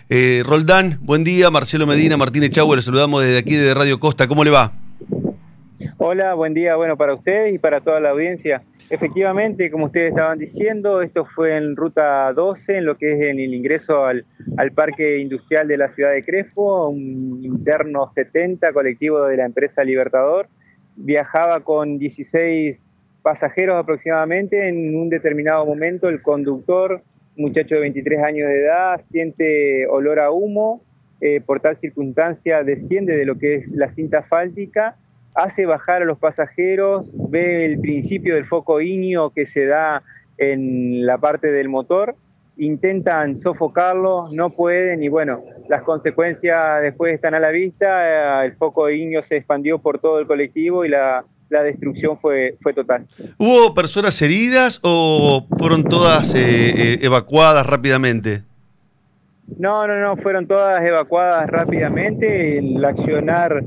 Roldán, buen día. Marcelo Medina, Martínez Chau, le saludamos desde aquí de Radio Costa. ¿Cómo le va? Hola, buen día, bueno, para ustedes y para toda la audiencia. Efectivamente, como ustedes estaban diciendo, esto fue en Ruta 12, en lo que es el ingreso al Parque Industrial de la ciudad de Crespo, un interno 70 colectivo de la empresa Libertador. Viajaba con 16 pasajeros aproximadamente. En un determinado momento el conductor, un muchacho de 23 años de edad, siente olor a humo. Por tal circunstancia desciende de lo que es la cinta asfáltica, hace bajar a los pasajeros, ve el principio del foco ígneo que se da en la parte del motor, intentan sofocarlo, no pueden y bueno, las consecuencias después están a la vista. El foco ígneo se expandió por todo el colectivo y la destrucción fue total. ¿Hubo personas heridas o fueron todas evacuadas rápidamente? No, fueron todas evacuadas rápidamente. El accionar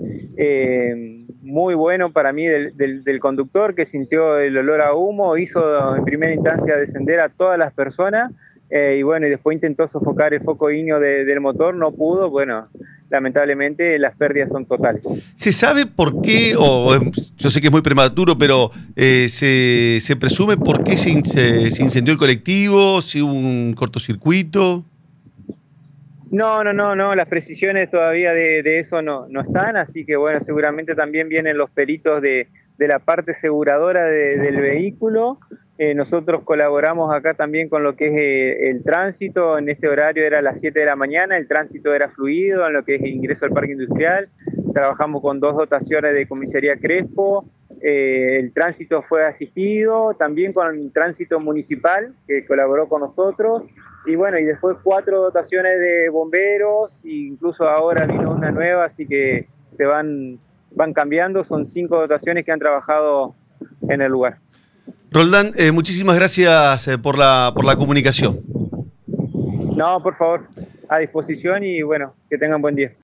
muy bueno para mí del conductor, que sintió el olor a humo, hizo en primera instancia descender a todas las personas y bueno, y después intentó sofocar el foco ígneo del motor, no pudo. Bueno, lamentablemente las pérdidas son totales. ¿Se sabe por qué, yo sé que es muy prematuro, pero se presume por qué se incendió el colectivo, si hubo un cortocircuito? No, las precisiones todavía de eso no están, así que bueno, seguramente también vienen los peritos de la parte aseguradora del vehículo. Nosotros colaboramos acá también con lo que es el tránsito. En este horario era a las 7 de la mañana, el tránsito era fluido en lo que es ingreso al parque industrial. Trabajamos con 2 dotaciones de comisaría Crespo. El tránsito fue asistido, también con el tránsito municipal que colaboró con nosotros. Y bueno, y después 4 dotaciones de bomberos, e incluso ahora vino una nueva, así que se van cambiando. Son 5 dotaciones que han trabajado en el lugar. Roldán, muchísimas gracias por la comunicación. No, por favor, a disposición y bueno, que tengan buen día.